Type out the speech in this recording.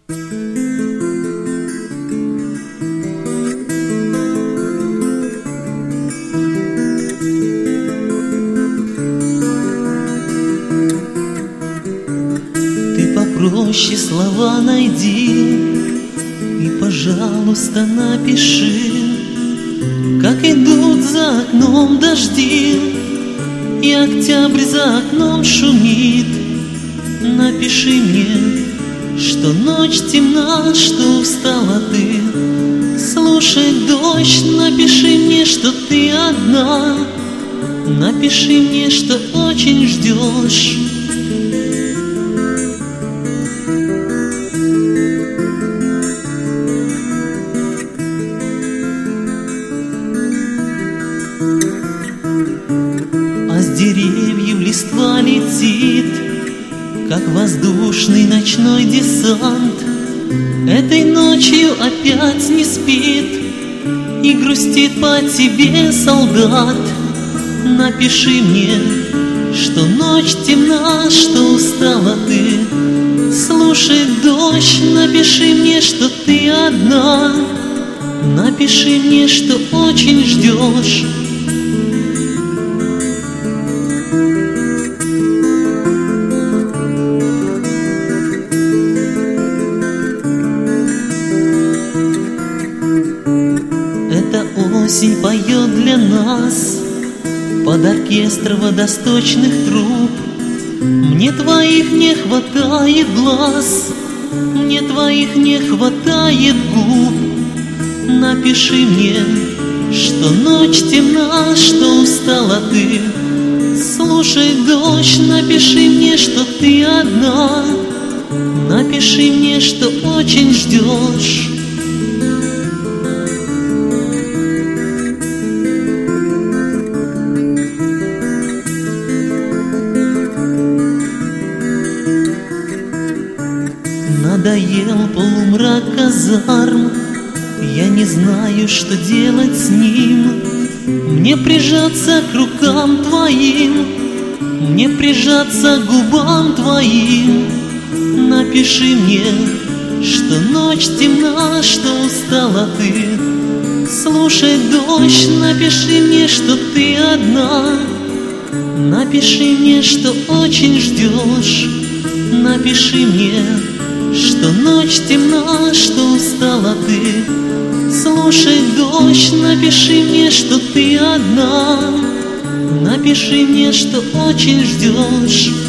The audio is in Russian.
Ты попроще слова найди и, пожалуйста, напиши, как идут за окном дожди, и октябрь за окном шумит. Напиши мне, что ночь темна, что устала ты слушать дождь. Напиши мне, что ты одна. Напиши мне, что очень ждешь. А с деревьев листва летит, как воздушный ночной десант. Этой ночью опять не спит и грустит по тебе солдат. Напиши мне, что ночь темна, что устала ты слушать дождь. Напиши мне, что ты одна. Напиши мне, что очень ждешь. Эта осень поет для нас под оркестр водосточных труб. Мне твоих не хватает глаз, мне твоих не хватает губ. Напиши мне, что ночь темна, что устала ты слушай дождь. Напиши мне, что ты одна. Напиши мне, что очень ждешь. Надоел полумрак казарм, я не знаю, что делать с ним. Мне прижаться к рукам твоим, мне прижаться к губам твоим. Напиши мне, что ночь темна, что устала ты слушай дождь. Напиши мне, что ты одна. Напиши мне, что очень ждешь. Напиши мне, что ночь темна, что устала ты слушай дождь. Напиши мне, что ты одна. Напиши мне, что очень ждешь.